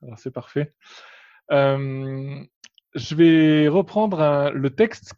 Alors c'est parfait. Euh, je vais reprendre le texte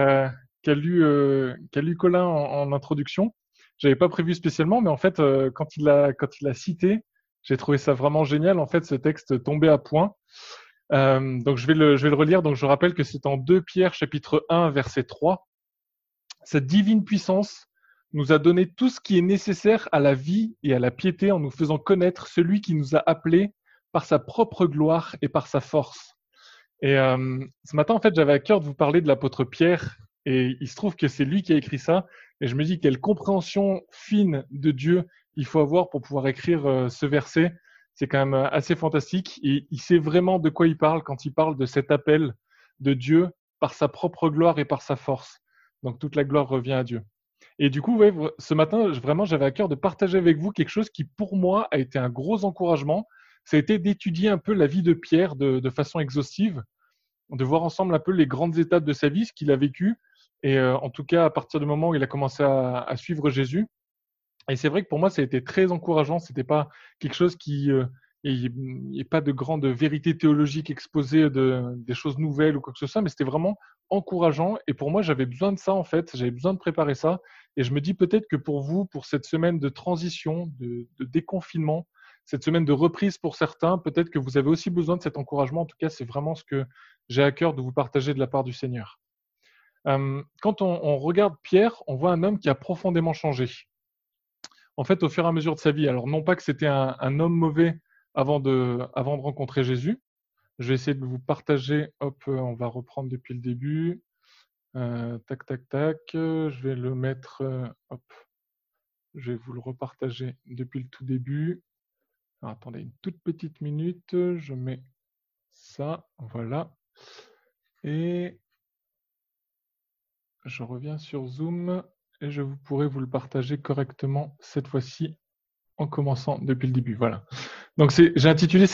qu'a lu Colin en introduction. J'avais pas prévu spécialement, mais en fait, quand il l'a cité, j'ai trouvé ça vraiment génial. En fait, ce texte tombait à point. Donc je vais le relire. Donc je rappelle que c'est en 2 Pierre chapitre 1 verset 3. Cette divine puissance nous a donné tout ce qui est nécessaire à la vie et à la piété en nous faisant connaître celui qui nous a appelés par sa propre gloire et par sa force. Et ce matin, en fait, j'avais à cœur de vous parler de l'apôtre Pierre, et il se trouve que c'est lui qui a écrit ça. Et je me dis quelle compréhension fine de Dieu il faut avoir pour pouvoir écrire ce verset. C'est quand même assez fantastique. Et il sait vraiment de quoi il parle quand il parle de cet appel de Dieu par sa propre gloire et par sa force. Donc toute la gloire revient à Dieu. Et du coup, ouais, ce matin, vraiment, j'avais à cœur de partager avec vous quelque chose qui, pour moi, a été un gros encouragement. Ça a été d'étudier un peu la vie de Pierre de façon exhaustive, de voir ensemble un peu les grandes étapes de sa vie, ce qu'il a vécu, et en tout cas à partir du moment où il a commencé à suivre Jésus. Et c'est vrai que pour moi, ça a été très encourageant. C'était pas quelque chose qui il n'y a pas de grande vérité théologique exposée, des choses nouvelles ou quoi que ce soit, mais c'était vraiment encourageant. Et pour moi, j'avais besoin de ça en fait. J'avais besoin de préparer ça. Et je me dis peut-être que pour vous, pour cette semaine de transition, de déconfinement, cette semaine de reprise pour certains, peut-être que vous avez aussi besoin de cet encouragement. En tout cas, c'est vraiment ce que j'ai à cœur de vous partager de la part du Seigneur. Quand on regarde Pierre, on voit un homme qui a profondément changé. En fait, au fur et à mesure de sa vie. Alors, non pas que c'était un homme mauvais avant de rencontrer Jésus. Je vais essayer de vous partager. Hop, on va reprendre depuis le début. Tac, tac, tac. Je vais le mettre. Hop, je vais vous le repartager depuis le tout début. Alors, attendez une toute petite minute. Je mets ça. Voilà. Et je reviens sur Zoom et je pourrai vous le partager correctement cette fois-ci en commençant depuis le début. Voilà. Donc j'ai intitulé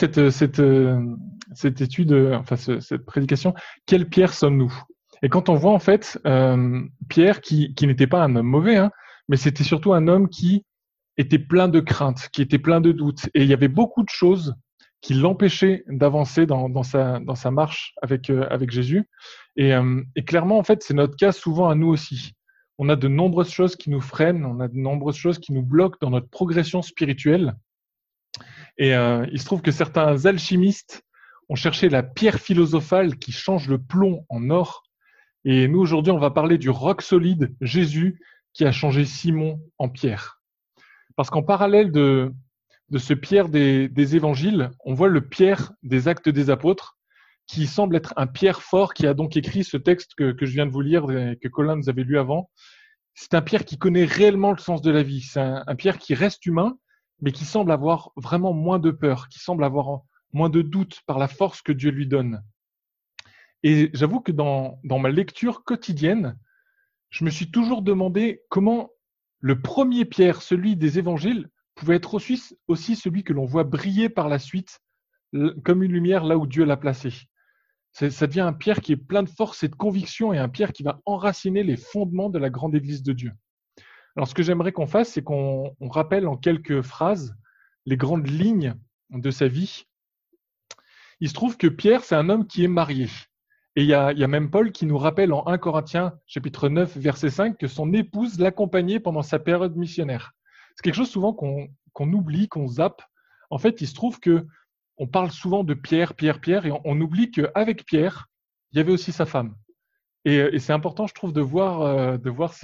cette étude, cette prédication, quelle pierre sommes-nous? Et quand on voit en fait Pierre qui n'était pas un homme mauvais, hein, mais c'était surtout un homme qui était plein de craintes, qui était plein de doutes, et il y avait beaucoup de choses qui l'empêchaient d'avancer dans sa marche avec Jésus. Et clairement, en fait, c'est notre cas souvent à nous aussi. On a de nombreuses choses qui nous freinent, on a de nombreuses choses qui nous bloquent dans notre progression spirituelle. Et il se trouve que certains alchimistes ont cherché la pierre philosophale qui change le plomb en or. Et nous, aujourd'hui, on va parler du roc solide, Jésus, qui a changé Simon en pierre. Parce qu'en parallèle de ce Pierre des évangiles, on voit le Pierre des actes des apôtres, qui semble être un Pierre fort, qui a donc écrit ce texte que je viens de vous lire, et que Colin nous avait lu avant. C'est un Pierre qui connaît réellement le sens de la vie. C'est un Pierre qui reste humain, mais qui semble avoir vraiment moins de peur, qui semble avoir moins de doute par la force que Dieu lui donne. Et j'avoue que dans ma lecture quotidienne, je me suis toujours demandé comment le premier Pierre, celui des évangiles, pouvait être aussi celui que l'on voit briller par la suite comme une lumière là où Dieu l'a placé. Ça devient un Pierre qui est plein de force et de conviction et un Pierre qui va enraciner les fondements de la grande Église de Dieu. Alors ce que j'aimerais qu'on fasse, c'est qu'on rappelle en quelques phrases les grandes lignes de sa vie. Il se trouve que Pierre, c'est un homme qui est marié. Et il y a même Paul qui nous rappelle en 1 Corinthiens, chapitre 9, verset 5, que son épouse l'accompagnait pendant sa période missionnaire. C'est quelque chose souvent qu'on oublie, qu'on zappe. En fait, il se trouve que on parle souvent de Pierre, Pierre, Pierre, et on oublie qu'avec Pierre, il y avait aussi sa femme. Et c'est important, je trouve, de voir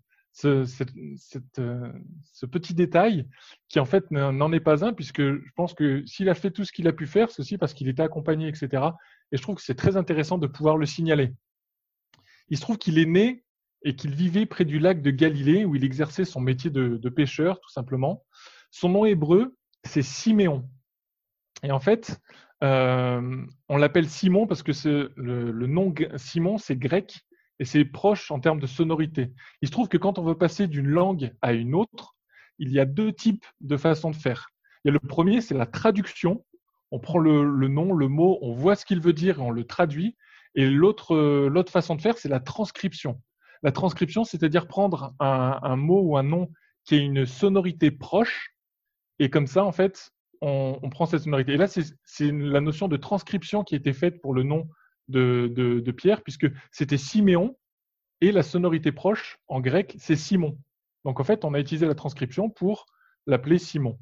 ce petit détail qui en fait n'en est pas un, puisque je pense que s'il a fait tout ce qu'il a pu faire, c'est aussi parce qu'il était accompagné, etc. Et je trouve que c'est très intéressant de pouvoir le signaler. Il se trouve qu'il est né et qu'il vivait près du lac de Galilée, où il exerçait son métier de pêcheur, tout simplement. Son nom hébreu, c'est Siméon. Et en fait, on l'appelle Simon parce que le nom Simon, c'est grec et c'est proche en termes de sonorité. Il se trouve que quand on veut passer d'une langue à une autre, il y a 2 types de façons de faire. Il y a le premier, c'est la traduction. On prend le nom, le mot, on voit ce qu'il veut dire et on le traduit. Et l'autre façon de faire, c'est la transcription. La transcription, c'est-à-dire prendre un mot ou un nom qui a une sonorité proche et comme ça, en fait, on prend cette sonorité. Et là, c'est la notion de transcription qui a été faite pour le nom de Pierre, puisque c'était Siméon, et la sonorité proche, en grec, c'est Simon. Donc, en fait, on a utilisé la transcription pour l'appeler Simon.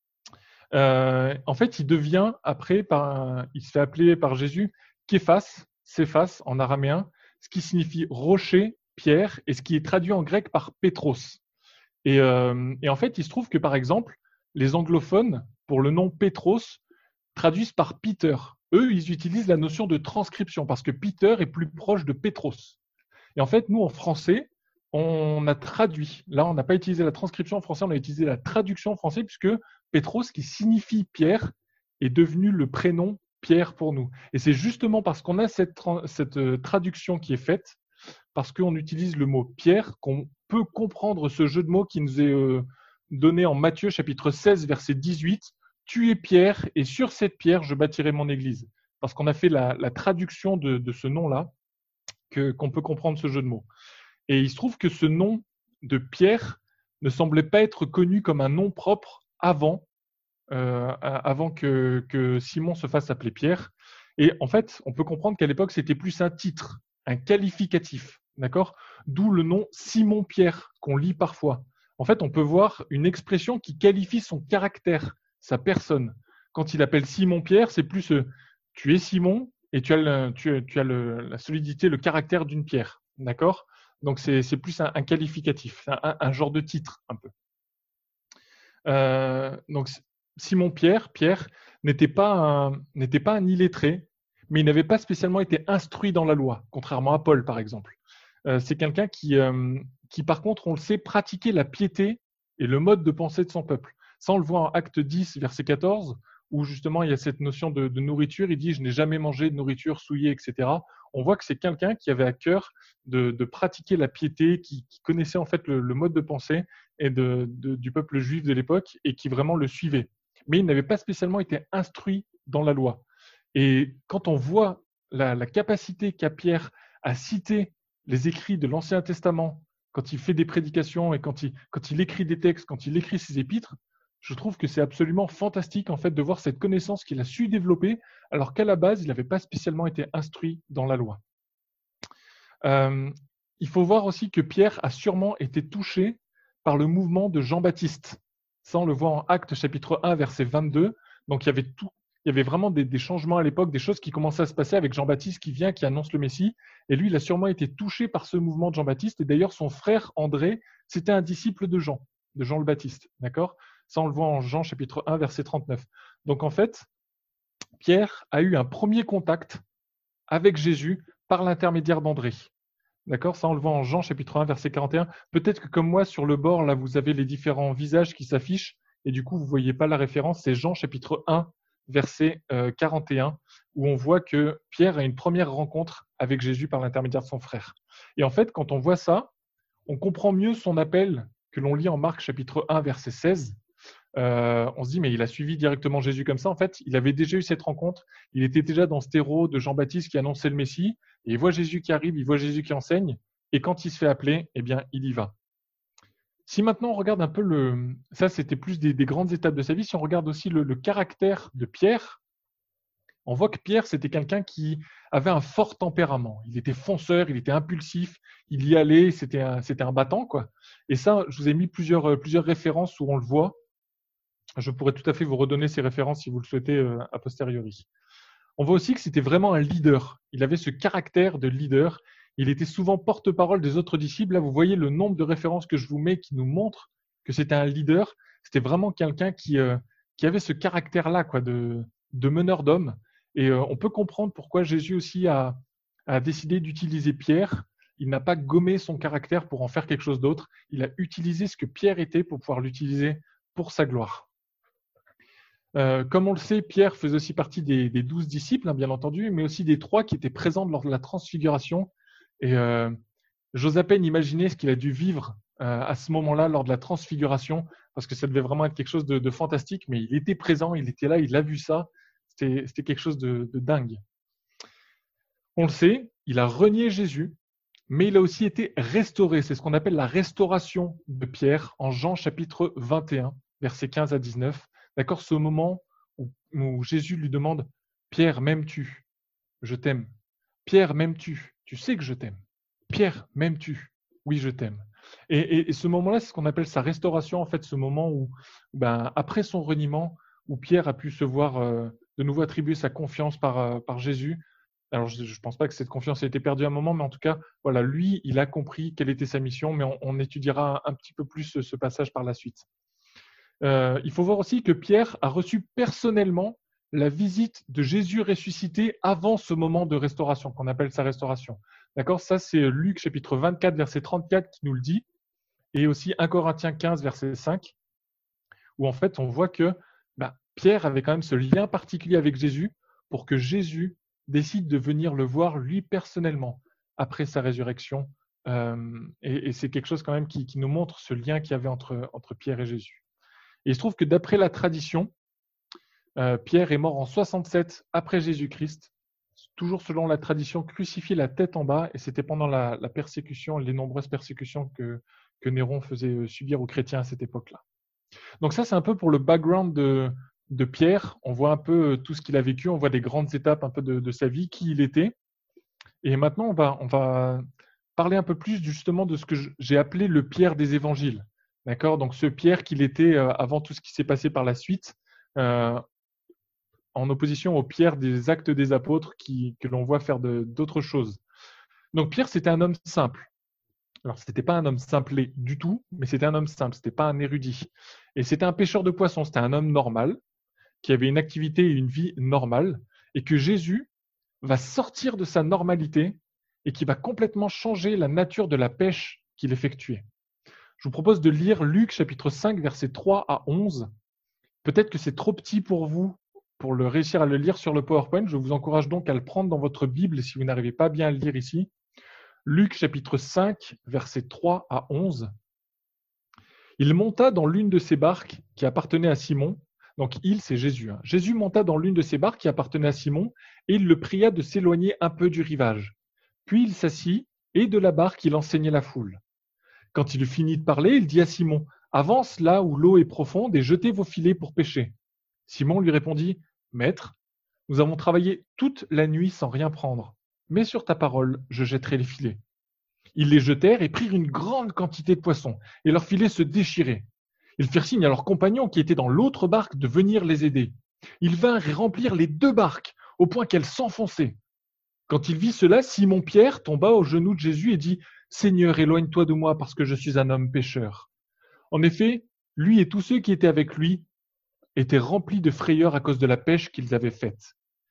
En fait, il se fait appeler par Jésus Képhas, Céphas en araméen, ce qui signifie rocher, pierre, et ce qui est traduit en grec par Pétros. Et en fait, il se trouve que, par exemple, les anglophones, pour le nom Pétros, traduisent par Peter. Eux, ils utilisent la notion de transcription parce que Peter est plus proche de Pétros. Et en fait, nous, en français, on a traduit. Là, on n'a pas utilisé la transcription en français, on a utilisé la traduction en français puisque Pétros, qui signifie Pierre, est devenu le prénom Pierre pour nous. Et c'est justement parce qu'on a cette traduction qui est faite, parce qu'on utilise le mot Pierre, qu'on peut comprendre ce jeu de mots qui nous est donné en Matthieu chapitre 16, verset 18. Tu es Pierre, et sur cette pierre, je bâtirai mon église. Parce qu'on a fait la traduction de ce nom-là, qu'on peut comprendre ce jeu de mots. Et il se trouve que ce nom de Pierre ne semblait pas être connu comme un nom propre avant que Simon se fasse appeler Pierre. Et en fait, on peut comprendre qu'à l'époque, c'était plus un titre, un qualificatif, d'accord ? D'où le nom Simon-Pierre qu'on lit parfois. En fait, on peut voir une expression qui qualifie son caractère, sa personne. Quand il appelle Simon-Pierre, c'est plus tu es Simon et tu as la solidité, le caractère d'une pierre, d'accord ? Donc, c'est plus un qualificatif, un genre de titre, un peu. Donc, Simon-Pierre, n'était pas un illettré, mais il n'avait pas spécialement été instruit dans la loi, contrairement à Paul, par exemple. C'est quelqu'un qui, par contre, on le sait, pratiquait la piété et le mode de pensée de son peuple. Ça, on le voit en Acte 10, verset 14, où justement il y a cette notion de nourriture. Il dit « je n'ai jamais mangé de nourriture souillée », etc. On voit que c'est quelqu'un qui avait à cœur de pratiquer la piété, qui connaissait en fait le mode de pensée et du peuple juif de l'époque et qui vraiment le suivait. Mais il n'avait pas spécialement été instruit dans la loi. Et quand on voit la capacité qu'a Pierre à citer les écrits de l'Ancien Testament, quand il fait des prédications et quand il écrit des textes, quand il écrit ses épîtres, je trouve que c'est absolument fantastique en fait de voir cette connaissance qu'il a su développer alors qu'à la base, il n'avait pas spécialement été instruit dans la loi. Il faut voir aussi que Pierre a sûrement été touché par le mouvement de Jean-Baptiste. Ça, on le voit en Actes chapitre 1, verset 22. Donc, il y avait vraiment des changements à l'époque, des choses qui commençaient à se passer avec Jean-Baptiste qui vient, qui annonce le Messie. Et lui, il a sûrement été touché par ce mouvement de Jean-Baptiste. Et d'ailleurs, son frère André, c'était un disciple de Jean le Baptiste. D'accord ? Ça, on le voit en Jean chapitre 1, verset 39. Donc, en fait, Pierre a eu un premier contact avec Jésus par l'intermédiaire d'André. D'accord ? Ça, on le voit en Jean chapitre 1, verset 41. Peut-être que comme moi, sur le bord, là, vous avez les différents visages qui s'affichent et du coup, vous ne voyez pas la référence. C'est Jean chapitre 1, verset 41, où on voit que Pierre a une première rencontre avec Jésus par l'intermédiaire de son frère. Et en fait, quand on voit ça, on comprend mieux son appel que l'on lit en Marc chapitre 1, verset 16. On se dit, mais il a suivi directement Jésus comme ça. En fait, il avait déjà eu cette rencontre. Il était déjà dans ce terreau de Jean-Baptiste qui annonçait le Messie. Et il voit Jésus qui arrive, il voit Jésus qui enseigne. Et quand il se fait appeler, eh bien, il y va. Si maintenant on regarde un peu ça, c'était plus des grandes étapes de sa vie. Si on regarde aussi le caractère de Pierre, on voit que Pierre, c'était quelqu'un qui avait un fort tempérament. Il était fonceur, il était impulsif, il y allait, c'était un battant, quoi. Et ça, je vous ai mis plusieurs références où on le voit. Je pourrais tout à fait vous redonner ces références si vous le souhaitez a posteriori. On voit aussi que c'était vraiment un leader. Il avait ce caractère de leader. Il était souvent porte-parole des autres disciples. Là, vous voyez le nombre de références que je vous mets qui nous montrent que c'était un leader. C'était vraiment quelqu'un qui avait ce caractère-là, quoi, de meneur d'hommes. Et on peut comprendre pourquoi Jésus aussi a décidé d'utiliser Pierre. Il n'a pas gommé son caractère pour en faire quelque chose d'autre. Il a utilisé ce que Pierre était pour pouvoir l'utiliser pour sa gloire. Comme on le sait, Pierre faisait aussi partie des 12 disciples, hein, bien entendu, mais aussi des 3 qui étaient présents lors de la transfiguration. Et j'ose à peine imaginer ce qu'il a dû vivre à ce moment-là, lors de la transfiguration, parce que ça devait vraiment être quelque chose de fantastique, mais il était présent, il était là, il a vu ça. C'était quelque chose de dingue. On le sait, il a renié Jésus, mais il a aussi été restauré. C'est ce qu'on appelle la restauration de Pierre en Jean chapitre 21, versets 15 à 19. D'accord, ce moment où Jésus lui demande « Pierre, m'aimes-tu ? Je t'aime. Pierre, m'aimes-tu ? Tu sais que je t'aime. Pierre, m'aimes-tu ? Oui, je t'aime. » Et ce moment-là, c'est ce qu'on appelle sa restauration, en fait, ce moment où, après son reniement, où Pierre a pu se voir de nouveau attribuer sa confiance par Jésus. Alors, je ne pense pas que cette confiance ait été perdue à un moment, mais en tout cas, voilà, lui, il a compris quelle était sa mission, mais on étudiera un petit peu plus ce passage par la suite. Il faut voir aussi que Pierre a reçu personnellement la visite de Jésus ressuscité avant ce moment de restauration, qu'on appelle sa restauration. D'accord ? Ça, c'est Luc chapitre 24, verset 34 qui nous le dit, et aussi 1 Corinthiens 15, verset 5, où en fait, on voit que Pierre avait quand même ce lien particulier avec Jésus pour que Jésus décide de venir le voir lui personnellement après sa résurrection. Et c'est quelque chose quand même qui nous montre ce lien qu'il y avait entre Pierre et Jésus. Et il se trouve que d'après la tradition, Pierre est mort en 67 après Jésus-Christ, toujours selon la tradition, crucifié la tête en bas, et c'était pendant la persécution, les nombreuses persécutions que Néron faisait subir aux chrétiens à cette époque-là. Donc ça, c'est un peu pour le background de Pierre. On voit un peu tout ce qu'il a vécu, on voit des grandes étapes un peu de sa vie, qui il était. Et maintenant, on va parler un peu plus justement de ce que j'ai appelé le Pierre des évangiles. D'accord ? Donc ce Pierre qu'il était avant tout ce qui s'est passé par la suite, en opposition au Pierre des Actes des Apôtres que l'on voit faire d'autres choses. Donc Pierre, c'était un homme simple. Alors, ce n'était pas un homme simplé du tout, mais c'était un homme simple, ce n'était pas un érudit. Et c'était un pêcheur de poissons, c'était un homme normal, qui avait une activité et une vie normale, et que Jésus va sortir de sa normalité et qui va complètement changer la nature de la pêche qu'il effectuait. Je vous propose de lire Luc chapitre 5, versets 3 à 11. Peut-être que c'est trop petit pour vous pour le réussir à le lire sur le PowerPoint. Je vous encourage donc à le prendre dans votre Bible si vous n'arrivez pas bien à le lire ici. Luc chapitre 5, versets 3 à 11. Il monta dans l'une de ces barques qui appartenait à Simon. Donc il, c'est Jésus. Jésus monta dans l'une de ces barques qui appartenait à Simon et il le pria de s'éloigner un peu du rivage. Puis il s'assit et de la barque il enseignait la foule. Quand il eut fini de parler, il dit à Simon, « Avance là où l'eau est profonde et jetez vos filets pour pêcher. » Simon lui répondit, « Maître, nous avons travaillé toute la nuit sans rien prendre, mais sur ta parole, je jetterai les filets. » Ils les jetèrent et prirent une grande quantité de poissons, et leurs filets se déchiraient. Ils firent signe à leurs compagnons qui étaient dans l'autre barque de venir les aider. Ils vinrent et remplirent les deux barques, au point qu'elles s'enfonçaient. Quand il vit cela, Simon-Pierre tomba aux genoux de Jésus et dit, « Seigneur, éloigne-toi de moi, parce que je suis un homme pécheur. » En effet, lui et tous ceux qui étaient avec lui étaient remplis de frayeur à cause de la pêche qu'ils avaient faite.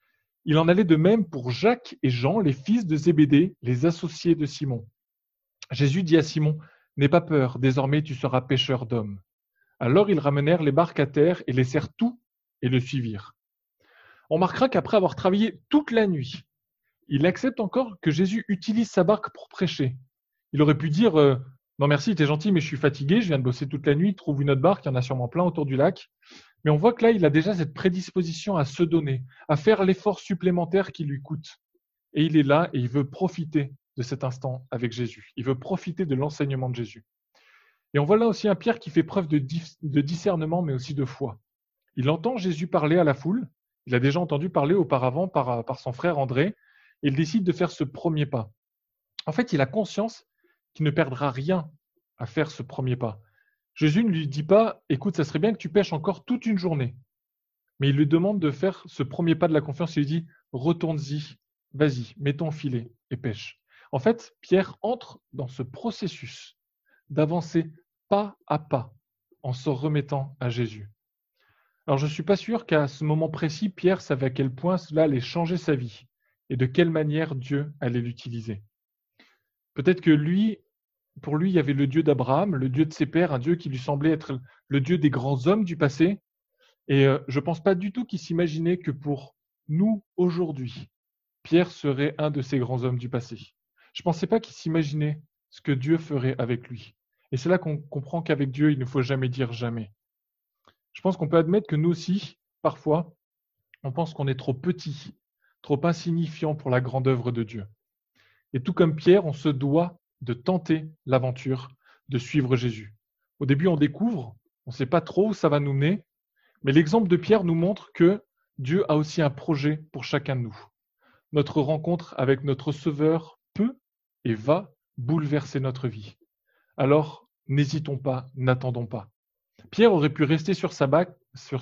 Il en allait de même pour Jacques et Jean, les fils de Zébédée, les associés de Simon. Jésus dit à Simon, « N'aie pas peur, désormais tu seras pêcheur d'hommes. » Alors ils ramenèrent les barques à terre et laissèrent tout et le suivirent. On remarquera qu'après avoir travaillé toute la nuit, il accepte encore que Jésus utilise sa barque pour prêcher. Il aurait pu dire « Non merci, t'es gentil, mais je suis fatigué, je viens de bosser toute la nuit, trouve une autre barque, il y en a sûrement plein autour du lac. » Mais on voit que là, il a déjà cette prédisposition à se donner, à faire l'effort supplémentaire qui lui coûte. Et il est là et il veut profiter de cet instant avec Jésus. Il veut profiter de l'enseignement de Jésus. Et on voit là aussi un Pierre qui fait preuve de discernement, mais aussi de foi. Il entend Jésus parler à la foule. Il a déjà entendu parler auparavant par son frère André. Et il décide de faire ce premier pas. En fait, il a conscience qu'il ne perdra rien à faire ce premier pas. Jésus ne lui dit pas « Écoute, ça serait bien que tu pêches encore toute une journée. » Mais il lui demande de faire ce premier pas de la confiance. Il lui dit « Retourne-y, vas-y, mets ton filet et pêche. » En fait, Pierre entre dans ce processus d'avancer pas à pas en se remettant à Jésus. Alors, je ne suis pas sûr qu'à ce moment précis, Pierre savait à quel point cela allait changer sa vie et de quelle manière Dieu allait l'utiliser. Peut-être que pour lui, il y avait le Dieu d'Abraham, le Dieu de ses pères, un Dieu qui lui semblait être le Dieu des grands hommes du passé. Et je ne pense pas du tout qu'il s'imaginait que pour nous, aujourd'hui, Pierre serait un de ces grands hommes du passé. Je ne pensais pas qu'il s'imaginait ce que Dieu ferait avec lui. Et c'est là qu'on comprend qu'avec Dieu, il ne faut jamais dire jamais. Je pense qu'on peut admettre que nous aussi, parfois, on pense qu'on est trop petit, trop insignifiant pour la grande œuvre de Dieu. Et tout comme Pierre, on se doit de tenter l'aventure de suivre Jésus. Au début, on découvre, on ne sait pas trop où ça va nous mener, Mais l'exemple de Pierre nous montre que Dieu a aussi un projet pour chacun de nous. Notre rencontre avec notre Sauveur peut et va bouleverser notre vie. Alors, n'hésitons pas, n'attendons pas. Pierre aurait pu rester sur sa barque,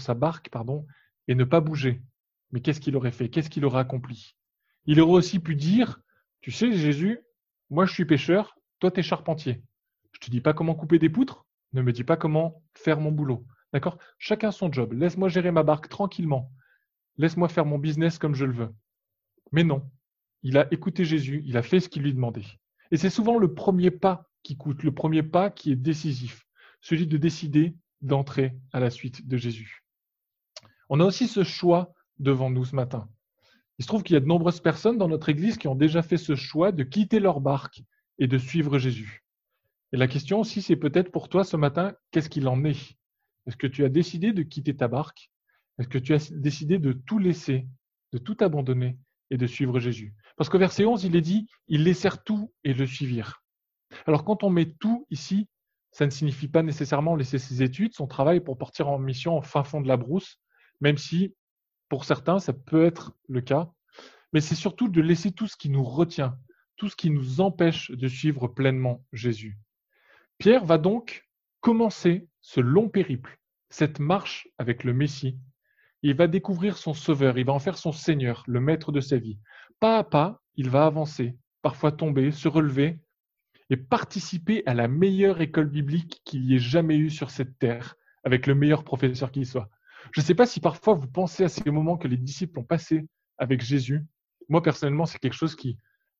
et ne pas bouger. Mais qu'est-ce qu'il aurait fait? Qu'est-ce qu'il aurait accompli? Il aurait aussi pu dire, tu sais Jésus, moi je suis pêcheur, toi t'es charpentier. Je te dis pas comment couper des poutres, ne me dis pas comment faire mon boulot. D'accord? Chacun son job. Laisse-moi gérer ma barque tranquillement. Laisse-moi faire mon business comme je le veux. Mais non. Il a écouté Jésus, il a fait ce qu'il lui demandait. Et c'est souvent le premier pas qui coûte, le premier pas qui est décisif, celui de décider d'entrer à la suite de Jésus. On a aussi ce choix devant nous ce matin. Il se trouve qu'il y a de nombreuses personnes dans notre Église qui ont déjà fait ce choix de quitter leur barque et de suivre Jésus. Et la question aussi, c'est peut-être pour toi ce matin, qu'est-ce qu'il en est? Est-ce que tu as décidé de quitter ta barque? Est-ce que tu as décidé de tout laisser, de tout abandonner et de suivre Jésus? Parce qu'au verset 11, il est dit, ils laissèrent tout et le suivirent. Alors quand on met tout ici, ça ne signifie pas nécessairement laisser ses études, son travail pour partir en mission au fin fond de la brousse, même si pour certains ça peut être le cas, mais c'est surtout de laisser tout ce qui nous retient, tout ce qui nous empêche de suivre pleinement Jésus. Pierre va donc commencer ce long périple, cette marche avec le Messie. Il va découvrir son Sauveur, il va en faire son Seigneur, le maître de sa vie. Pas à pas, il va avancer, parfois tomber, se relever et participer à la meilleure école biblique qu'il y ait jamais eu sur cette terre, avec le meilleur professeur qui soit. Je ne sais pas si parfois vous pensez à ces moments que les disciples ont passés avec Jésus. Moi, personnellement, c'est quelque chose qui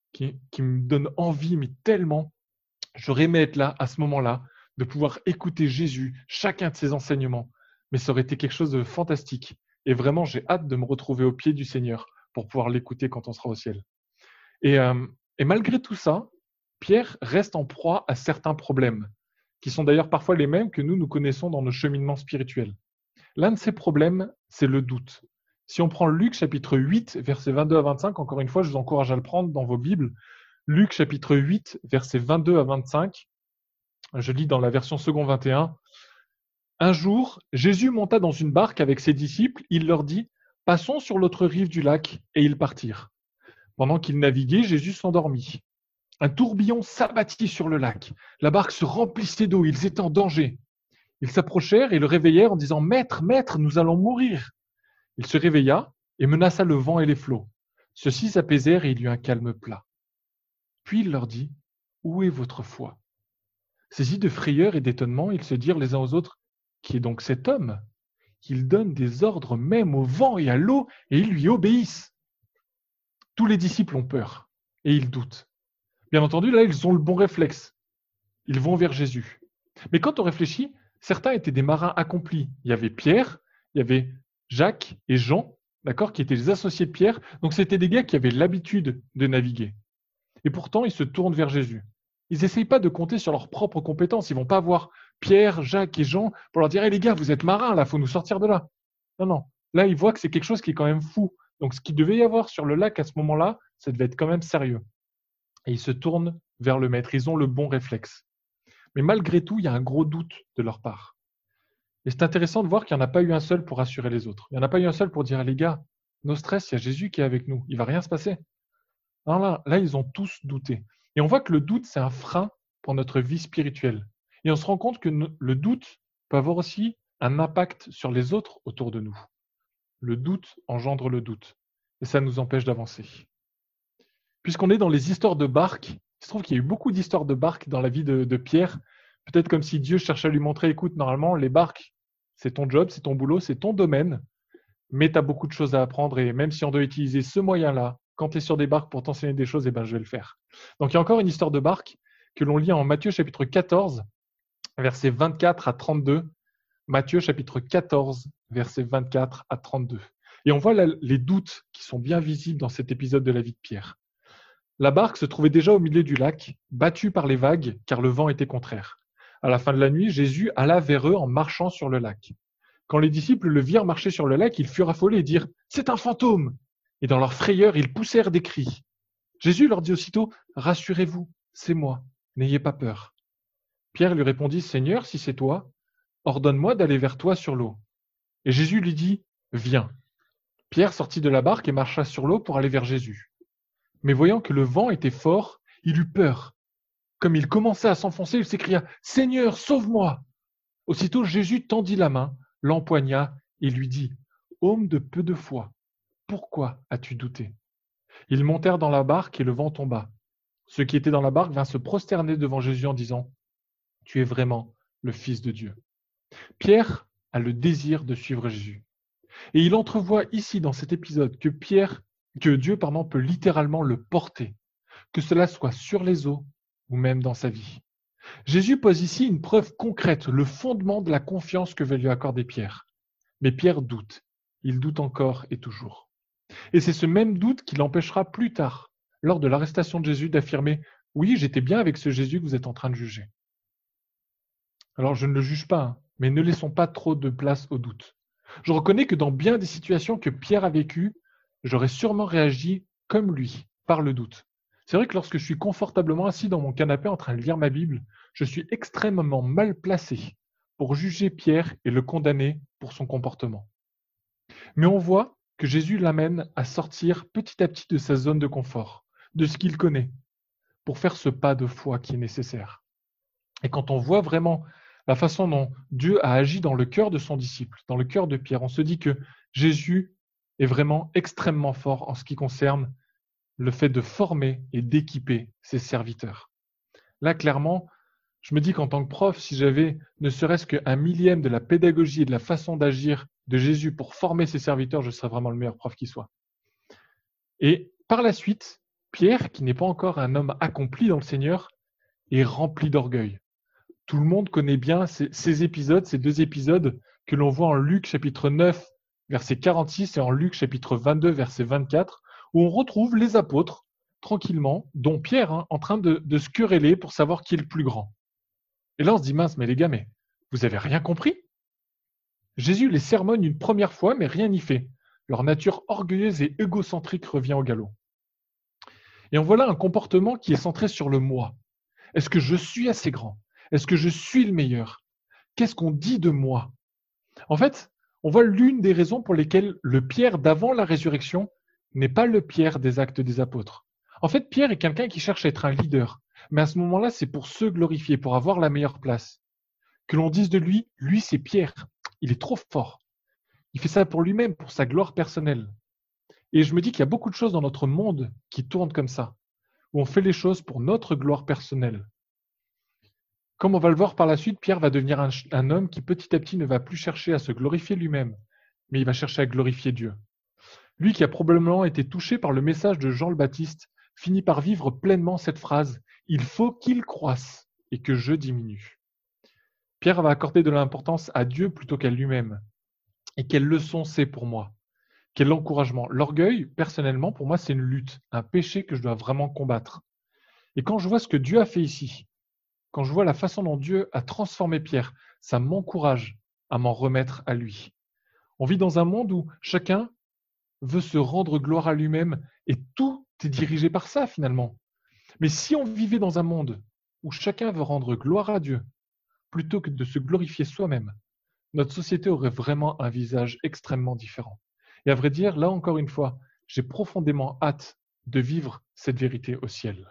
me donne envie, mais tellement. J'aurais aimé être là, à ce moment-là, de pouvoir écouter Jésus, chacun de ses enseignements. Mais ça aurait été quelque chose de fantastique. Et vraiment, j'ai hâte de me retrouver au pied du Seigneur pour pouvoir l'écouter quand on sera au ciel. Et malgré tout ça, Pierre reste en proie à certains problèmes, qui sont d'ailleurs parfois les mêmes que nous connaissons dans nos cheminements spirituels. L'un de ces problèmes, c'est le doute. Si on prend Luc chapitre 8, versets 22 à 25, encore une fois, je vous encourage à le prendre dans vos Bibles. Luc chapitre 8, versets 22 à 25, je lis dans la version second 21. Un jour, Jésus monta dans une barque avec ses disciples, il leur dit « Passons sur l'autre rive du lac » et ils partirent. Pendant qu'ils naviguaient, Jésus s'endormit. Un tourbillon s'abattit sur le lac. La barque se remplissait d'eau, ils étaient en danger. Ils s'approchèrent et le réveillèrent en disant « Maître, maître, nous allons mourir !» Il se réveilla et menaça le vent et les flots. Ceux-ci s'apaisèrent et il y eut un calme plat. Puis il leur dit « Où est votre foi ?» Saisis de frayeur et d'étonnement, ils se dirent les uns aux autres « Qui est donc cet homme ? Il donne des ordres même au vent et à l'eau et ils lui obéissent. » Tous les disciples ont peur et ils doutent. Bien entendu, là, ils ont le bon réflexe. Ils vont vers Jésus. Mais quand on réfléchit, certains étaient des marins accomplis. Il y avait Pierre, il y avait Jacques et Jean, d'accord, qui étaient les associés de Pierre. Donc, c'était des gars qui avaient l'habitude de naviguer. Et pourtant, ils se tournent vers Jésus. Ils n'essayent pas de compter sur leurs propres compétences. Ils ne vont pas voir Pierre, Jacques et Jean pour leur dire hey, « les gars, vous êtes marins, là, il faut nous sortir de là. » Non, non. Là, ils voient que c'est quelque chose qui est quand même fou. Donc, ce qu'il devait y avoir sur le lac à ce moment-là, ça devait être quand même sérieux. Et ils se tournent vers le maître. Ils ont le bon réflexe. Mais malgré tout, il y a un gros doute de leur part. Et c'est intéressant de voir qu'il n'y en a pas eu un seul pour rassurer les autres. Il n'y en a pas eu un seul pour dire les gars, no stress, il y a Jésus qui est avec nous. Il ne va rien se passer. Non, là, ils ont tous douté. Et on voit que le doute, c'est un frein pour notre vie spirituelle. Et on se rend compte que le doute peut avoir aussi un impact sur les autres autour de nous. Le doute engendre le doute. Et ça nous empêche d'avancer. Puisqu'on est dans les histoires de barques, il se trouve qu'il y a eu beaucoup d'histoires de barques dans la vie de Pierre. Peut-être comme si Dieu cherchait à lui montrer, écoute, normalement, les barques, c'est ton job, c'est ton boulot, c'est ton domaine, mais tu as beaucoup de choses à apprendre et même si on doit utiliser ce moyen-là, quand tu es sur des barques pour t'enseigner des choses, eh ben, je vais le faire. Donc, il y a encore une histoire de barque que l'on lit en Matthieu chapitre 14, versets 24 à 32. Matthieu chapitre 14, versets 24 à 32. Et on voit là les doutes qui sont bien visibles dans cet épisode de la vie de Pierre. La barque se trouvait déjà au milieu du lac, battue par les vagues, car le vent était contraire. À la fin de la nuit, Jésus alla vers eux en marchant sur le lac. Quand les disciples le virent marcher sur le lac, ils furent affolés et dirent « C'est un fantôme !» Et dans leur frayeur, ils poussèrent des cris. Jésus leur dit aussitôt « Rassurez-vous, c'est moi, n'ayez pas peur. » Pierre lui répondit « Seigneur, si c'est toi, ordonne-moi d'aller vers toi sur l'eau. » Et Jésus lui dit, viens. Pierre sortit de la barque et marcha sur l'eau pour aller vers Jésus. Mais voyant que le vent était fort, il eut peur. Comme il commençait à s'enfoncer, il s'écria, Seigneur, sauve-moi. Aussitôt Jésus tendit la main, l'empoigna et lui dit, homme de peu de foi, pourquoi as-tu douté? Ils montèrent dans la barque et le vent tomba. Ceux qui étaient dans la barque vinrent se prosterner devant Jésus en disant, tu es vraiment le Fils de Dieu. Pierre a le désir de suivre Jésus. Et il entrevoit ici dans cet épisode que Dieu peut littéralement le porter, que cela soit sur les eaux ou même dans sa vie. Jésus pose ici une preuve concrète, le fondement de la confiance que veut lui accorder Pierre. Mais Pierre doute. Il doute encore et toujours. Et c'est ce même doute qui l'empêchera plus tard, lors de l'arrestation de Jésus, d'affirmer « Oui, j'étais bien avec ce Jésus que vous êtes en train de juger. » Alors je ne le juge pas, mais ne laissons pas trop de place au doute. Je reconnais que dans bien des situations que Pierre a vécues, j'aurais sûrement réagi comme lui, par le doute. C'est vrai que lorsque je suis confortablement assis dans mon canapé en train de lire ma Bible, je suis extrêmement mal placé pour juger Pierre et le condamner pour son comportement. Mais on voit que Jésus l'amène à sortir petit à petit de sa zone de confort, de ce qu'il connaît, pour faire ce pas de foi qui est nécessaire. Et quand on voit vraiment la façon dont Dieu a agi dans le cœur de son disciple, dans le cœur de Pierre, on se dit que Jésus est vraiment extrêmement fort en ce qui concerne le fait de former et d'équiper ses serviteurs. Là, clairement, je me dis qu'en tant que prof, si j'avais ne serait-ce qu'un millième de la pédagogie et de la façon d'agir de Jésus pour former ses serviteurs, je serais vraiment le meilleur prof qui soit. Et par la suite, Pierre, qui n'est pas encore un homme accompli dans le Seigneur, est rempli d'orgueil. Tout le monde connaît bien ces épisodes, ces deux épisodes que l'on voit en Luc chapitre 9, verset 46 et en Luc chapitre 22, verset 24, où on retrouve les apôtres tranquillement, dont Pierre, en train de se quereller pour savoir qui est le plus grand. Et là, on se dit, mince, mais les gars, mais vous avez rien compris? Jésus les sermonne une première fois, mais rien n'y fait. Leur nature orgueilleuse et égocentrique revient au galop. Et on voit là un comportement qui est centré sur le moi. Est-ce que je suis assez grand? Est-ce que je suis le meilleur? Qu'est-ce qu'on dit de moi? En fait, on voit l'une des raisons pour lesquelles le Pierre d'avant la résurrection n'est pas le Pierre des Actes des Apôtres. En fait, Pierre est quelqu'un qui cherche à être un leader. Mais à ce moment-là, c'est pour se glorifier, pour avoir la meilleure place. Que l'on dise de lui, lui c'est Pierre, il est trop fort. Il fait ça pour lui-même, pour sa gloire personnelle. Et je me dis qu'il y a beaucoup de choses dans notre monde qui tournent comme ça, où on fait les choses pour notre gloire personnelle. Comme on va le voir par la suite, Pierre va devenir un homme qui petit à petit ne va plus chercher à se glorifier lui-même, mais il va chercher à glorifier Dieu. Lui qui a probablement été touché par le message de Jean le Baptiste, finit par vivre pleinement cette phrase « Il faut qu'il croisse et que je diminue ». Pierre va accorder de l'importance à Dieu plutôt qu'à lui-même. Et quelle leçon c'est pour moi? Quel encouragement? L'orgueil, personnellement, pour moi, c'est une lutte, un péché que je dois vraiment combattre. Et quand je vois ce que Dieu a fait ici, quand je vois la façon dont Dieu a transformé Pierre, ça m'encourage à m'en remettre à lui. On vit dans un monde où chacun veut se rendre gloire à lui-même et tout est dirigé par ça finalement. Mais si on vivait dans un monde où chacun veut rendre gloire à Dieu plutôt que de se glorifier soi-même, notre société aurait vraiment un visage extrêmement différent. Et à vrai dire, là encore une fois, j'ai profondément hâte de vivre cette vérité au ciel.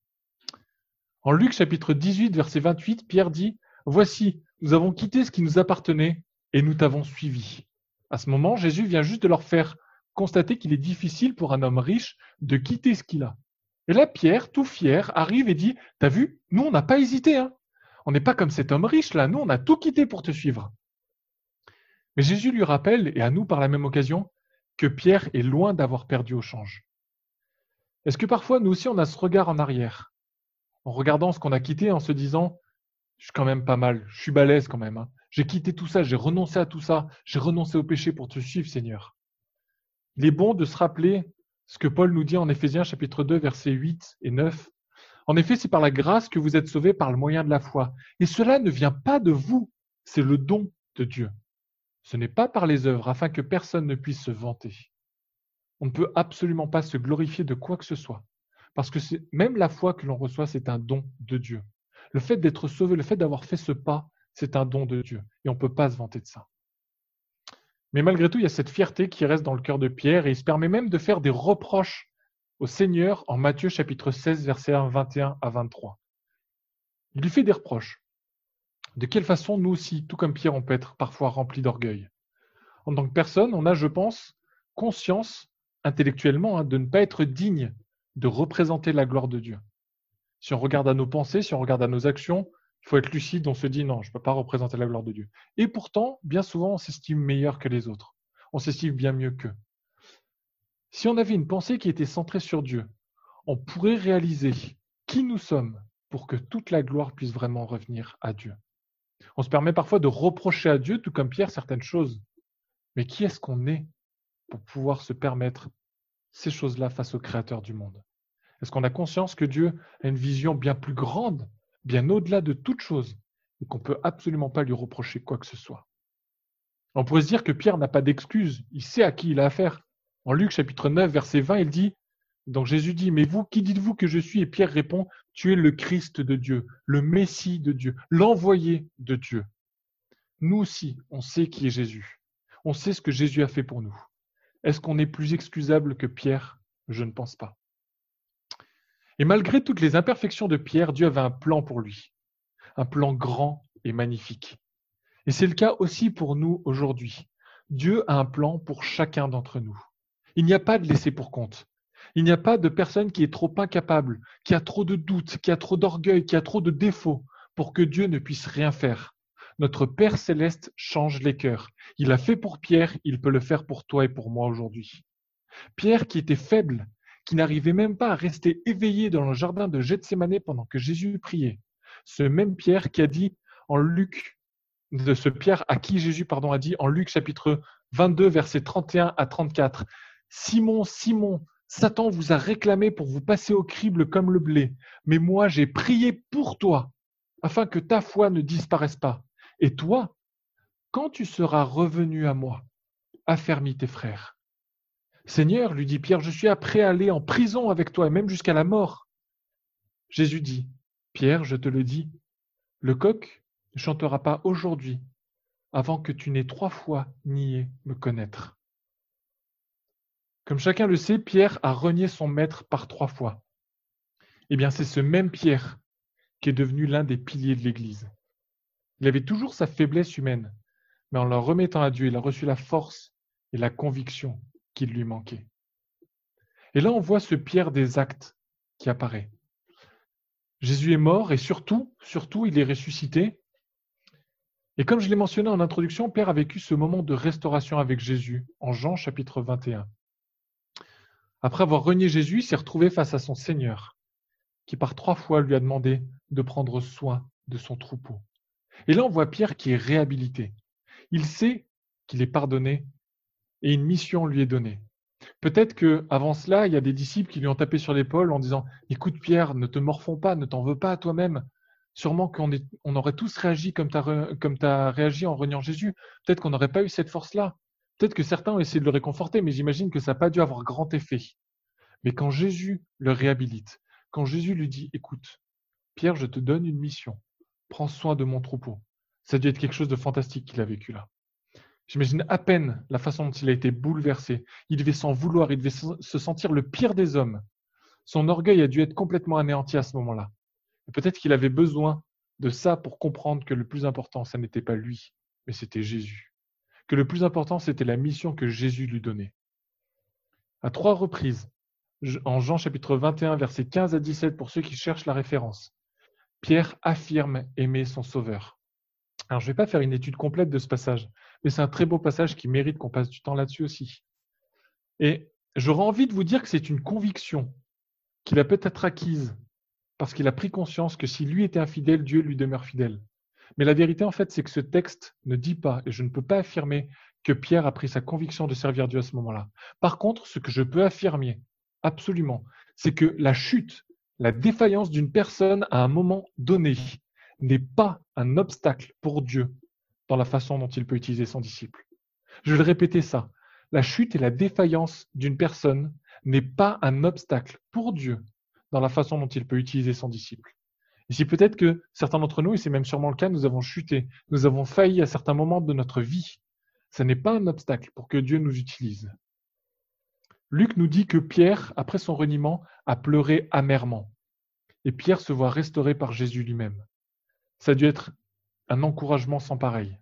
En Luc chapitre 18, verset 28, Pierre dit « Voici, nous avons quitté ce qui nous appartenait et nous t'avons suivi. » À ce moment, Jésus vient juste de leur faire constater qu'il est difficile pour un homme riche de quitter ce qu'il a. Et là, Pierre, tout fier, arrive et dit « T'as vu, nous, on n'a pas hésité. Hein. On n'est pas comme cet homme riche là, nous, on a tout quitté pour te suivre. » Mais Jésus lui rappelle, et à nous par la même occasion, que Pierre est loin d'avoir perdu au change. Est-ce que parfois, nous aussi, on a ce regard en arrière, en regardant ce qu'on a quitté, en se disant « Je suis quand même pas mal, je suis balèze quand même. Hein. J'ai quitté tout ça, j'ai renoncé à tout ça, j'ai renoncé au péché pour te suivre, Seigneur. » Il est bon de se rappeler ce que Paul nous dit en Éphésiens chapitre 2, versets 8 et 9. En effet, c'est par la grâce que vous êtes sauvés par le moyen de la foi. Et cela ne vient pas de vous, c'est le don de Dieu. Ce n'est pas par les œuvres, afin que personne ne puisse se vanter. On ne peut absolument pas se glorifier de quoi que ce soit. Parce que même la foi que l'on reçoit, c'est un don de Dieu. Le fait d'être sauvé, le fait d'avoir fait ce pas, c'est un don de Dieu. Et on ne peut pas se vanter de ça. Mais malgré tout, il y a cette fierté qui reste dans le cœur de Pierre et il se permet même de faire des reproches au Seigneur en Matthieu chapitre 16, versets 21 à 23. Il lui fait des reproches. De quelle façon, nous aussi, tout comme Pierre, on peut être parfois remplis d'orgueil? En tant que personne, on a, je pense, conscience intellectuellement de ne pas être digne de représenter la gloire de Dieu. Si on regarde à nos pensées, si on regarde à nos actions, il faut être lucide, on se dit non, je ne peux pas représenter la gloire de Dieu. Et pourtant, bien souvent, on s'estime meilleur que les autres. On s'estime bien mieux qu'eux. Si on avait une pensée qui était centrée sur Dieu, on pourrait réaliser qui nous sommes pour que toute la gloire puisse vraiment revenir à Dieu. On se permet parfois de reprocher à Dieu, tout comme Pierre, certaines choses. Mais qui est-ce qu'on est pour pouvoir se permettre ces choses-là face au Créateur du monde? Est-ce qu'on a conscience que Dieu a une vision bien plus grande, bien au-delà de toute chose, et qu'on ne peut absolument pas lui reprocher quoi que ce soit? On pourrait se dire que Pierre n'a pas d'excuse, il sait à qui il a affaire. En Luc chapitre 9, verset 20, il dit, donc Jésus dit, mais vous, qui dites-vous que je suis? Et Pierre répond, tu es le Christ de Dieu, le Messie de Dieu, l'envoyé de Dieu. Nous aussi, on sait qui est Jésus. On sait ce que Jésus a fait pour nous. Est-ce qu'on est plus excusable que Pierre? Je ne pense pas. Et malgré toutes les imperfections de Pierre, Dieu avait un plan pour lui, un plan grand et magnifique. Et c'est le cas aussi pour nous aujourd'hui. Dieu a un plan pour chacun d'entre nous. Il n'y a pas de laissé pour compte. Il n'y a pas de personne qui est trop incapable, qui a trop de doutes, qui a trop d'orgueil, qui a trop de défauts pour que Dieu ne puisse rien faire. Notre Père céleste change les cœurs. Il l'a fait pour Pierre, il peut le faire pour toi et pour moi aujourd'hui. Pierre qui était faible, qui n'arrivait même pas à rester éveillé dans le jardin de Gethsémané pendant que Jésus priait. Ce même Pierre qui a dit en Luc, de ce Pierre à qui Jésus a dit en Luc chapitre 22, versets 31 à 34, « Simon, Simon, Satan vous a réclamé pour vous passer au crible comme le blé, mais moi j'ai prié pour toi, afin que ta foi ne disparaisse pas. Et toi, quand tu seras revenu à moi, affermis tes frères. » Seigneur, lui dit Pierre, je suis prêt à aller en prison avec toi, et même jusqu'à la mort. Jésus dit, Pierre, je te le dis, le coq ne chantera pas aujourd'hui avant que tu n'aies 3 fois nié me connaître. Comme chacun le sait, Pierre a renié son maître par 3 fois. Eh bien, c'est ce même Pierre qui est devenu l'un des piliers de l'Église. Il avait toujours sa faiblesse humaine, mais en la remettant à Dieu, il a reçu la force et la conviction qu'il lui manquait. Et là, on voit ce Pierre des actes qui apparaît. Jésus est mort et surtout, il est ressuscité. Et comme je l'ai mentionné en introduction, Pierre a vécu ce moment de restauration avec Jésus en Jean chapitre 21. Après avoir renié Jésus, il s'est retrouvé face à son Seigneur, qui par 3 fois lui a demandé de prendre soin de son troupeau. Et là, on voit Pierre qui est réhabilité. Il sait qu'il est pardonné et une mission lui est donnée. Peut-être qu'avant cela, il y a des disciples qui lui ont tapé sur l'épaule en disant « Écoute Pierre, ne te morfonds pas, ne t'en veux pas à toi-même. Sûrement qu'on aurait tous réagi comme tu as réagi en reniant Jésus. Peut-être qu'on n'aurait pas eu cette force-là. Peut-être que certains ont essayé de le réconforter, mais j'imagine que ça n'a pas dû avoir grand effet. Mais quand Jésus le réhabilite, quand Jésus lui dit « Écoute, Pierre, je te donne une mission. Prends soin de mon troupeau. » Ça a dû être quelque chose de fantastique qu'il a vécu là. J'imagine à peine la façon dont il a été bouleversé. Il devait s'en vouloir, il devait se sentir le pire des hommes. Son orgueil a dû être complètement anéanti à ce moment-là. Et peut-être qu'il avait besoin de ça pour comprendre que le plus important, ça n'était pas lui, mais c'était Jésus. Que le plus important, c'était la mission que Jésus lui donnait. À 3 reprises, en Jean chapitre 21, versets 15 à 17, pour ceux qui cherchent la référence, Pierre affirme aimer son Sauveur. Alors, je ne vais pas faire une étude complète de ce passage, mais c'est un très beau passage qui mérite qu'on passe du temps là-dessus aussi. Et j'aurais envie de vous dire que c'est une conviction qu'il a peut-être acquise parce qu'il a pris conscience que si lui était infidèle, Dieu lui demeure fidèle. Mais la vérité, en fait, c'est que ce texte ne dit pas, et je ne peux pas affirmer que Pierre a pris sa conviction de servir Dieu à ce moment-là. Par contre, ce que je peux affirmer, absolument, c'est que la chute, la défaillance d'une personne à un moment donné n'est pas un obstacle pour Dieu dans la façon dont il peut utiliser son disciple. Je vais le répéter ça. La chute et la défaillance d'une personne n'est pas un obstacle pour Dieu dans la façon dont il peut utiliser son disciple. Ici, peut-être que certains d'entre nous, et c'est même sûrement le cas, nous avons chuté, nous avons failli à certains moments de notre vie. Ça n'est pas un obstacle pour que Dieu nous utilise. Luc nous dit que Pierre, après son reniement, a pleuré amèrement. Et Pierre se voit restauré par Jésus lui-même. Ça a dû être un encouragement sans pareil.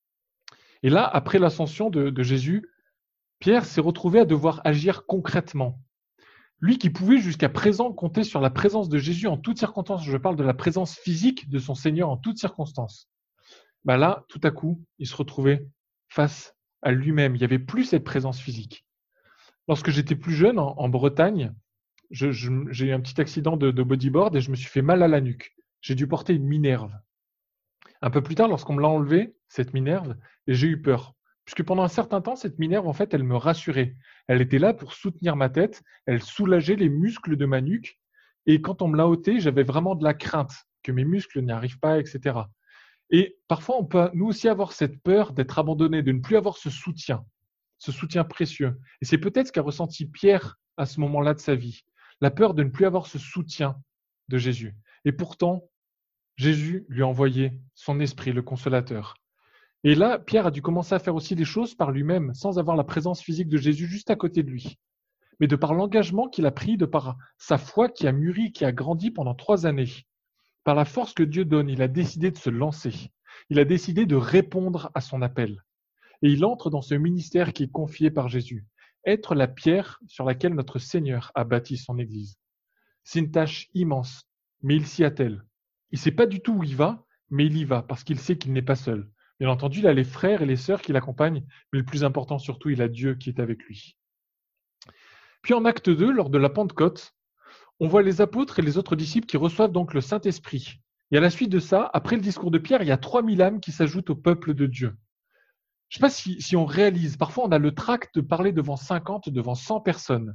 Et là, après l'ascension de Jésus, Pierre s'est retrouvé à devoir agir concrètement. Lui qui pouvait jusqu'à présent compter sur la présence de Jésus en toutes circonstances, je parle de la présence physique de son Seigneur en toutes circonstances. Là, tout à coup, il se retrouvait face à lui-même. Il n'y avait plus cette présence physique. Lorsque j'étais plus jeune, en Bretagne, j'ai eu un petit accident de bodyboard et je me suis fait mal à la nuque. J'ai dû porter une minerve. Un peu plus tard, lorsqu'on me l'a enlevée, cette minerve, j'ai eu peur. Puisque pendant un certain temps, cette minerve, en fait, elle me rassurait. Elle était là pour soutenir ma tête, elle soulageait les muscles de ma nuque. Et quand on me l'a ôtée, j'avais vraiment de la crainte que mes muscles n'y arrivent pas, etc. Et parfois, on peut nous aussi avoir cette peur d'être abandonné, de ne plus avoir ce soutien précieux. Et c'est peut-être ce qu'a ressenti Pierre à ce moment-là de sa vie, la peur de ne plus avoir ce soutien de Jésus. Et pourtant, Jésus lui a envoyé son esprit, le consolateur. Et là, Pierre a dû commencer à faire aussi des choses par lui-même, sans avoir la présence physique de Jésus juste à côté de lui. Mais de par l'engagement qu'il a pris, de par sa foi qui a mûri, qui a grandi pendant 3 années, par la force que Dieu donne, il a décidé de se lancer. Il a décidé de répondre à son appel. Et il entre dans ce ministère qui est confié par Jésus. Être la pierre sur laquelle notre Seigneur a bâti son Église. C'est une tâche immense, mais il s'y attelle. Il ne sait pas du tout où il va, mais il y va parce qu'il sait qu'il n'est pas seul. Bien entendu, il a les frères et les sœurs qui l'accompagnent, mais le plus important surtout, il a Dieu qui est avec lui. Puis en acte 2, lors de la Pentecôte, on voit les apôtres et les autres disciples qui reçoivent donc le Saint-Esprit. Et à la suite de ça, après le discours de Pierre, il y a 3000 âmes qui s'ajoutent au peuple de Dieu. Je ne sais pas si on réalise, parfois on a le trac de parler devant 50, devant 100 personnes.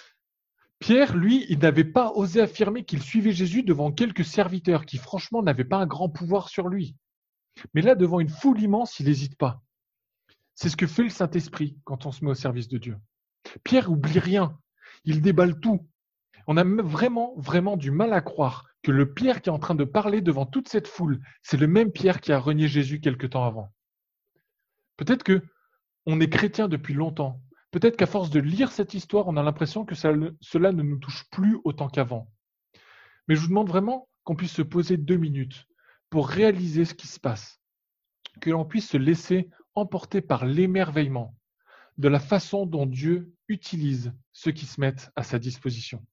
Pierre, lui, il n'avait pas osé affirmer qu'il suivait Jésus devant quelques serviteurs qui, franchement, n'avaient pas un grand pouvoir sur lui. Mais là, devant une foule immense, il n'hésite pas. C'est ce que fait le Saint-Esprit quand on se met au service de Dieu. Pierre oublie rien. Il déballe tout. On a vraiment, vraiment du mal à croire que le Pierre qui est en train de parler devant toute cette foule, c'est le même Pierre qui a renié Jésus quelque temps avant. Peut-être qu'on est chrétien depuis longtemps. Peut-être qu'à force de lire cette histoire, on a l'impression que cela ne nous touche plus autant qu'avant. Mais je vous demande vraiment qu'on puisse se poser 2 minutes pour réaliser ce qui se passe, que l'on puisse se laisser emporter par l'émerveillement de la façon dont Dieu utilise ceux qui se mettent à sa disposition.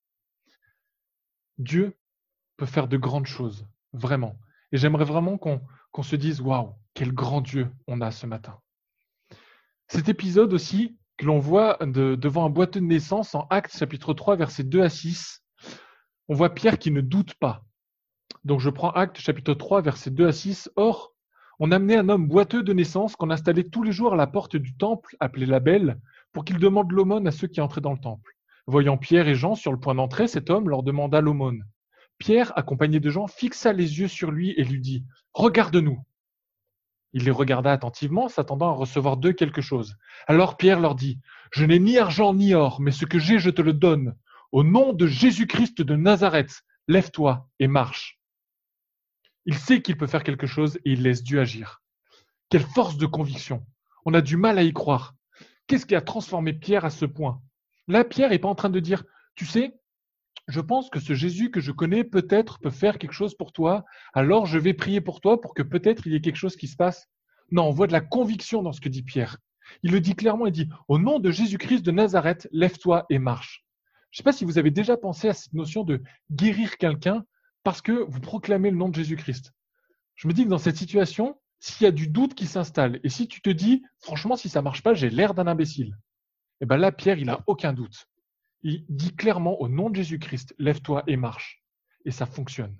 Dieu peut faire de grandes choses, vraiment. Et j'aimerais vraiment qu'on se dise « Waouh, quel grand Dieu on a ce matin !» Cet épisode aussi, que l'on voit devant un boiteux de naissance en Actes chapitre 3, versets 2 à 6, on voit Pierre qui ne doute pas. Donc je prends Actes chapitre 3, versets 2 à 6. « Or, on amenait un homme boiteux de naissance qu'on installait tous les jours à la porte du temple, appelé la Belle, pour qu'il demande l'aumône à ceux qui entraient dans le temple. Voyant Pierre et Jean sur le point d'entrer, cet homme leur demanda l'aumône. Pierre, accompagné de Jean, fixa les yeux sur lui et lui dit « Regarde-nous !» Il les regarda attentivement, s'attendant à recevoir d'eux quelque chose. Alors Pierre leur dit « Je n'ai ni argent ni or, mais ce que j'ai, je te le donne. Au nom de Jésus-Christ de Nazareth, lève-toi et marche. » Il sait qu'il peut faire quelque chose et il laisse Dieu agir. Quelle force de conviction! On a du mal à y croire. Qu'est-ce qui a transformé Pierre à ce point? Là, Pierre n'est pas en train de dire « Tu sais, je pense que ce Jésus que je connais peut-être peut faire quelque chose pour toi, alors je vais prier pour toi pour que peut-être il y ait quelque chose qui se passe. » Non, on voit de la conviction dans ce que dit Pierre. Il le dit clairement, il dit « Au nom de Jésus-Christ de Nazareth, lève-toi et marche. » Je ne sais pas si vous avez déjà pensé à cette notion de guérir quelqu'un parce que vous proclamez le nom de Jésus-Christ. Je me dis que dans cette situation, s'il y a du doute qui s'installe et si tu te dis « Franchement, si ça ne marche pas, j'ai l'air d'un imbécile. » Et bien là, Pierre, il n'a aucun doute. Il dit clairement au nom de Jésus-Christ, lève-toi et marche. Et ça fonctionne.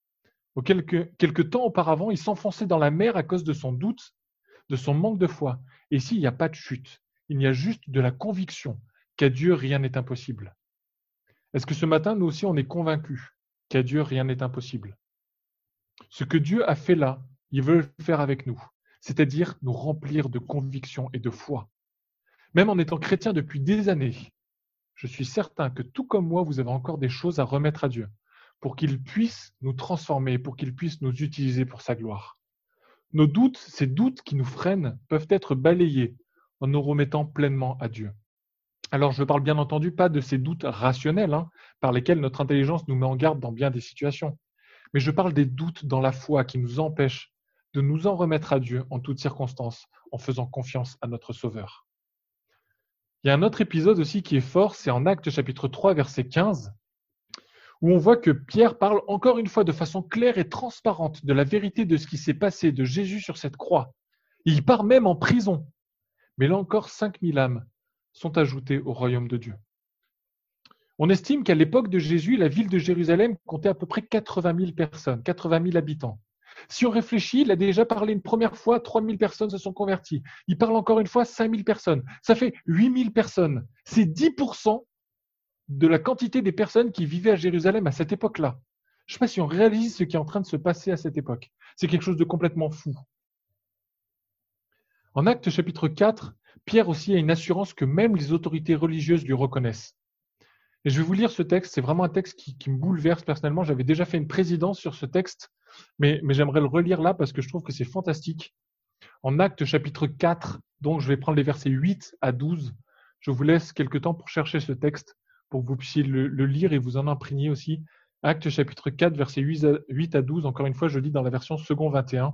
Quelques temps auparavant, il s'enfonçait dans la mer à cause de son doute, de son manque de foi. Et ici, il n'y a pas de chute. Il y a juste de la conviction qu'à Dieu, rien n'est impossible. Est-ce que ce matin, nous aussi, on est convaincus qu'à Dieu, rien n'est impossible? Ce que Dieu a fait là, il veut le faire avec nous. C'est-à-dire nous remplir de conviction et de foi. Même en étant chrétien depuis des années, je suis certain que tout comme moi, vous avez encore des choses à remettre à Dieu pour qu'il puisse nous transformer, pour qu'il puisse nous utiliser pour sa gloire. Nos doutes, ces doutes qui nous freinent, peuvent être balayés en nous remettant pleinement à Dieu. Alors, je ne parle bien entendu pas de ces doutes rationnels, par lesquels notre intelligence nous met en garde dans bien des situations, mais je parle des doutes dans la foi qui nous empêchent de nous en remettre à Dieu en toutes circonstances, en faisant confiance à notre Sauveur. Il y a un autre épisode aussi qui est fort, c'est en Actes chapitre 3, verset 15, où on voit que Pierre parle encore une fois de façon claire et transparente de la vérité de ce qui s'est passé de Jésus sur cette croix. Il part même en prison. Mais là encore, 5000 âmes sont ajoutées au royaume de Dieu. On estime qu'à l'époque de Jésus, la ville de Jérusalem comptait à peu près 80 000 personnes, 80 000 habitants. Si on réfléchit, il a déjà parlé une première fois, 3 000 personnes se sont converties. Il parle encore une fois, 5 000 personnes. Ça fait 8 000 personnes. C'est 10% de la quantité des personnes qui vivaient à Jérusalem à cette époque-là. Je ne sais pas si on réalise ce qui est en train de se passer à cette époque. C'est quelque chose de complètement fou. En Actes chapitre 4, Pierre aussi a une assurance que même les autorités religieuses lui reconnaissent. Et je vais vous lire ce texte, c'est vraiment un texte qui me bouleverse personnellement. J'avais déjà fait une présidence sur ce texte, mais j'aimerais le relire là parce que je trouve que c'est fantastique. En Actes chapitre 4, donc je vais prendre les versets 8 à 12. Je vous laisse quelque temps pour chercher ce texte, pour que vous puissiez le lire et vous en imprégner aussi. Actes chapitre 4, versets 8 à 12, encore une fois, je lis dans la version second 21.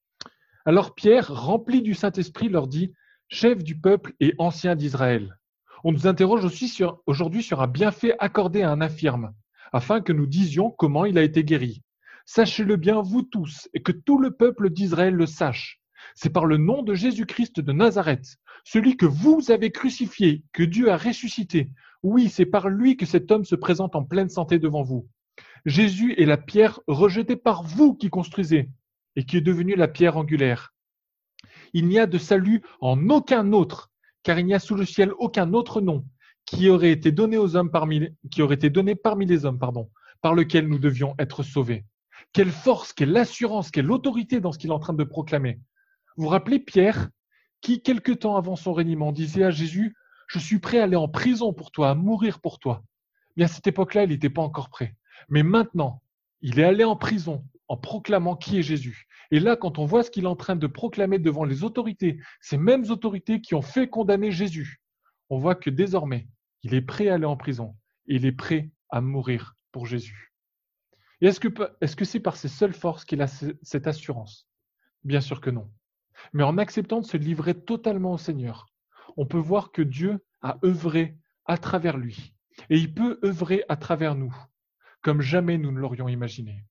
Alors Pierre, rempli du Saint-Esprit, leur dit « Chef du peuple et ancien d'Israël, on nous interroge aussi aujourd'hui sur un bienfait accordé à un infirme, afin que nous disions comment il a été guéri. Sachez-le bien, vous tous, et que tout le peuple d'Israël le sache. C'est par le nom de Jésus-Christ de Nazareth, celui que vous avez crucifié, que Dieu a ressuscité. Oui, c'est par lui que cet homme se présente en pleine santé devant vous. Jésus est la pierre rejetée par vous qui construisez, et qui est devenue la pierre angulaire. Il n'y a de salut en aucun autre, car il n'y a sous le ciel aucun autre nom qui aurait été donné aux hommes qui aurait été donné parmi les hommes, par lequel nous devions être sauvés. Quelle force, quelle assurance, quelle autorité dans ce qu'il est en train de proclamer. Vous vous rappelez Pierre, qui quelque temps avant son reniement disait à Jésus, « Je suis prêt à aller en prison pour toi, à mourir pour toi. » Bien à cette époque-là, il n'était pas encore prêt. Mais maintenant, il est allé en prison en proclamant qui est Jésus. Et là, quand on voit ce qu'il est en train de proclamer devant les autorités, ces mêmes autorités qui ont fait condamner Jésus, on voit que désormais, il est prêt à aller en prison et il est prêt à mourir pour Jésus. Et est-ce que c'est par ses seules forces qu'il a cette assurance? Bien sûr que non. Mais en acceptant de se livrer totalement au Seigneur, on peut voir que Dieu a œuvré à travers lui. Et il peut œuvrer à travers nous, comme jamais nous ne l'aurions imaginé.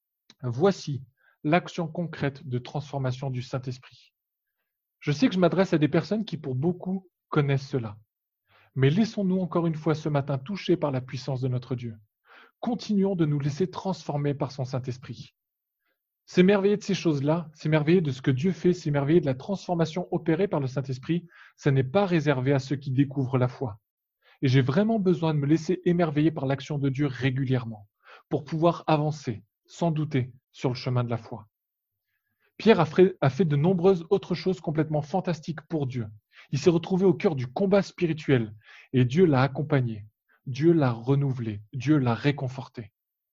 Voici l'action concrète de transformation du Saint-Esprit. Je sais que je m'adresse à des personnes qui, pour beaucoup, connaissent cela. Mais laissons-nous encore une fois ce matin toucher par la puissance de notre Dieu. Continuons de nous laisser transformer par son Saint-Esprit. S'émerveiller de ces choses-là, s'émerveiller de ce que Dieu fait, s'émerveiller de la transformation opérée par le Saint-Esprit, ça n'est pas réservé à ceux qui découvrent la foi. Et j'ai vraiment besoin de me laisser émerveiller par l'action de Dieu régulièrement pour pouvoir avancer, sans douter, sur le chemin de la foi. Pierre a fait de nombreuses autres choses complètement fantastiques pour Dieu. Il s'est retrouvé au cœur du combat spirituel et Dieu l'a accompagné, Dieu l'a renouvelé, Dieu l'a réconforté.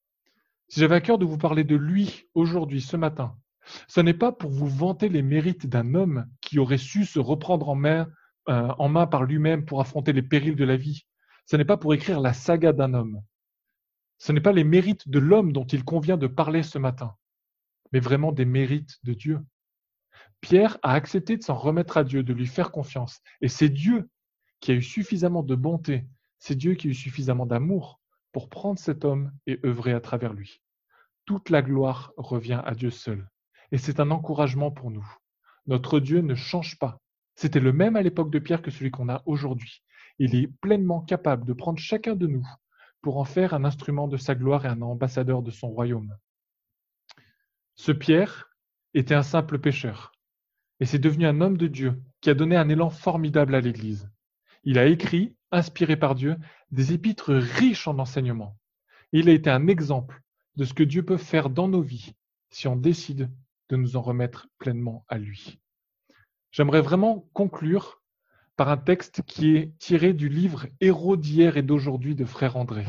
Si j'avais à cœur de vous parler de lui aujourd'hui, ce matin, ce n'est pas pour vous vanter les mérites d'un homme qui aurait su se reprendre en main par lui-même pour affronter les périls de la vie. Ce n'est pas pour écrire la saga d'un homme. Ce n'est pas les mérites de l'homme dont il convient de parler ce matin, mais vraiment des mérites de Dieu. Pierre a accepté de s'en remettre à Dieu, de lui faire confiance. Et c'est Dieu qui a eu suffisamment de bonté, c'est Dieu qui a eu suffisamment d'amour pour prendre cet homme et œuvrer à travers lui. Toute la gloire revient à Dieu seul. Et c'est un encouragement pour nous. Notre Dieu ne change pas. C'était le même à l'époque de Pierre que celui qu'on a aujourd'hui. Il est pleinement capable de prendre chacun de nous pour en faire un instrument de sa gloire et un ambassadeur de son royaume. Ce Pierre était un simple pécheur. Et c'est devenu un homme de Dieu qui a donné un élan formidable à l'Église. Il a écrit, inspiré par Dieu, des épîtres riches en enseignements. Il a été un exemple de ce que Dieu peut faire dans nos vies si on décide de nous en remettre pleinement à lui. J'aimerais vraiment conclure par un texte qui est tiré du livre « Héros d'hier et d'aujourd'hui » de Frère André.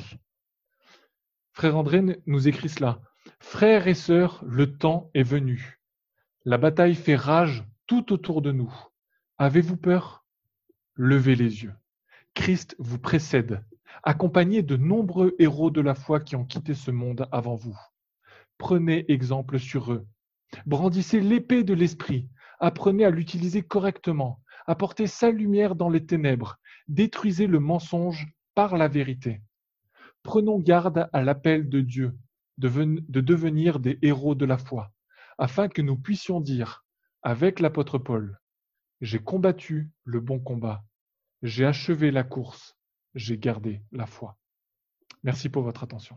Frère André nous écrit cela. « Frères et sœurs, le temps est venu. La bataille fait rage tout autour de nous. Avez-vous peur? Levez les yeux. Christ vous précède, accompagné de nombreux héros de la foi qui ont quitté ce monde avant vous. Prenez exemple sur eux. Brandissez l'épée de l'esprit. Apprenez à l'utiliser correctement. Apportez sa lumière dans les ténèbres. Détruisez le mensonge par la vérité. Prenons garde à l'appel de Dieu de devenir des héros de la foi, afin que nous puissions dire, avec l'apôtre Paul, j'ai combattu le bon combat, j'ai achevé la course, j'ai gardé la foi. Merci pour votre attention.